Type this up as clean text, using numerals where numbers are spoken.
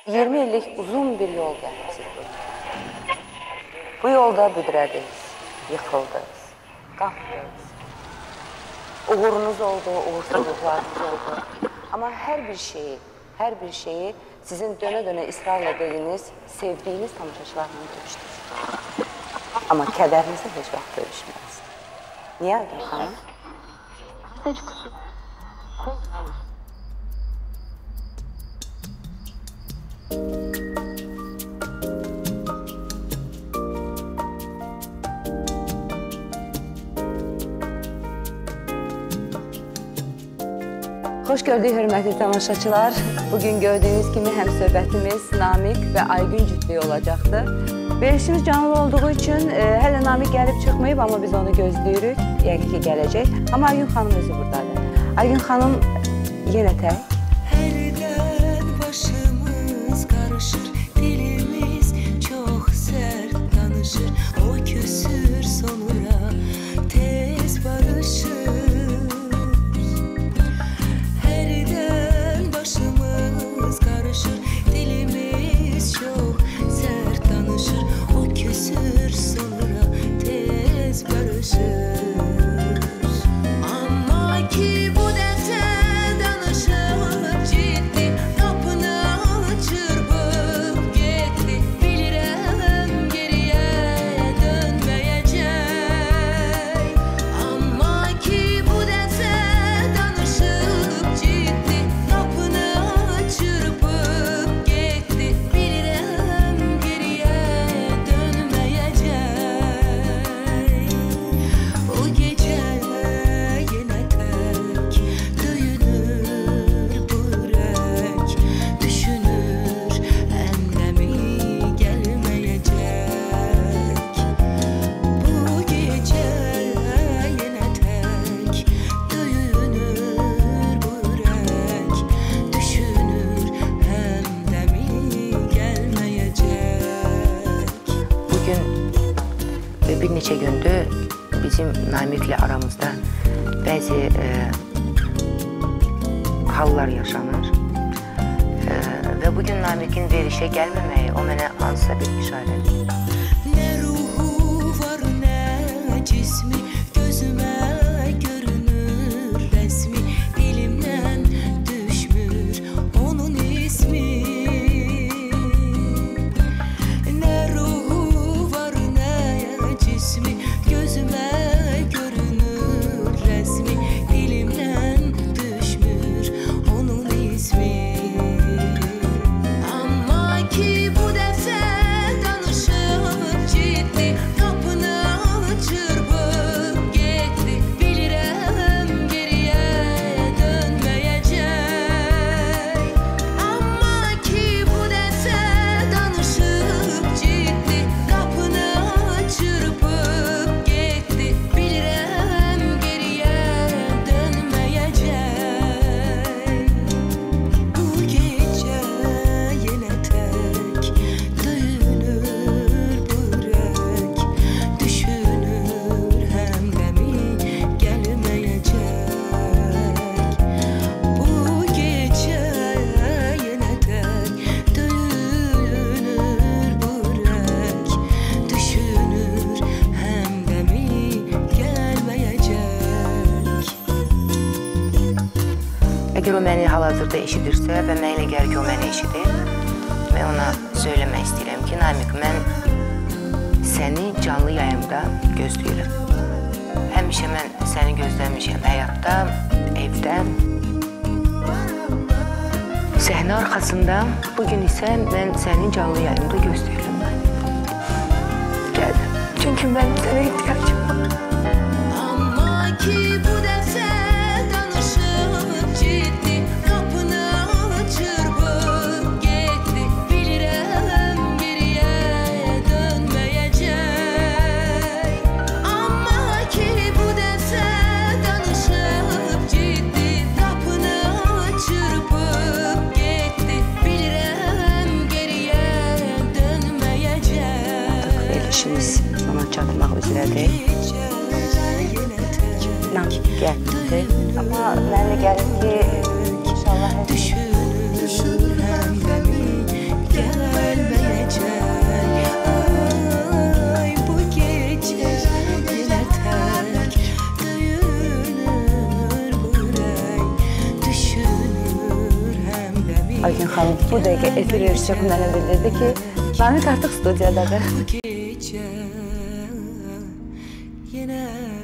20 illik uzun bir yol gəlmişsiniz burada. Bu yolda büdrədiniz, yıxıldınız, qalxdınız. Uğurunuz oldu, uğursuzluqlarınız oldu. Amma hər bir şeyi sizin dönə-dönə israrla dediniz, sevdiyiniz tamaşaçılarla döyüşdünüz. Amma kədərinizlə heç vaxt döyüşmədiniz. Niyə Aygün xanım? Xoş gördük, hörmətli tamaşaçılar. Bugün gördüyünüz kimi həm söhbətimiz Namiq və Aygün cütlüyü olacaqdır. Verilişimiz canlı olduğu üçün hələ Namiq gəlib çıxmayıb, amma biz onu gözləyirik. Yəqin ki, gələcək. Amma Aygün xanım özü buradadır. Aygün xanım yenə tək. Hərdən başımız qarışır, dilimiz çox sərt danışır. O küsür sonra tez barışır. Bir neçə gündür bizim Namiqlə aramızda bəzi hallar yaşanır və bugün Namiqin verilişə gəlməməyi o mənə hansısa bir işarədir. Nə ruhu var, nə cismi, gözümə görünür rəsmi, dilimdən düşmür onun ismi. Gözüme görünür resmi, dilimden düşmür onun ismi. Ama ki bu defa danışıp ciddi, kapını çırpıp gitti. Bilirim geriye dönmeyecek. Ama ki bu defa danışıp ciddi, kapını çırpıp Əgər o məni hal-hazırda eşidirsə və mənə elə gəlir ki, o məni eşidir, mən ona söyləmək istəyirəm ki, Namiq, mən səni canlı yayımda gözləyirəm. Həmişə mən səni gözləmişəm həyatda, evdə, səhnə arxasında. Bugün isə mən səni canlı yayımda gözləyirəm. Gəl, çünki mən sənə ihtiyacım var. Amma ki bu defa danışıp ciddi, kapını çırpıp gitti. Bilirim geriye dönmeyecek. Ama ki bu defa danışıp ciddi, kapını çırpıp gitti. Bilirim geriye dönmeyecek. Verilişimiz sona çatmaq üzrədir. Namiq gəldi. Amma mənə gəlir ki, inşallah düşünür həmdəmi xanım bu dəqiqə efir erişəcək mənə bildirdi ki, Namik artıq studiyadadır. Gece yine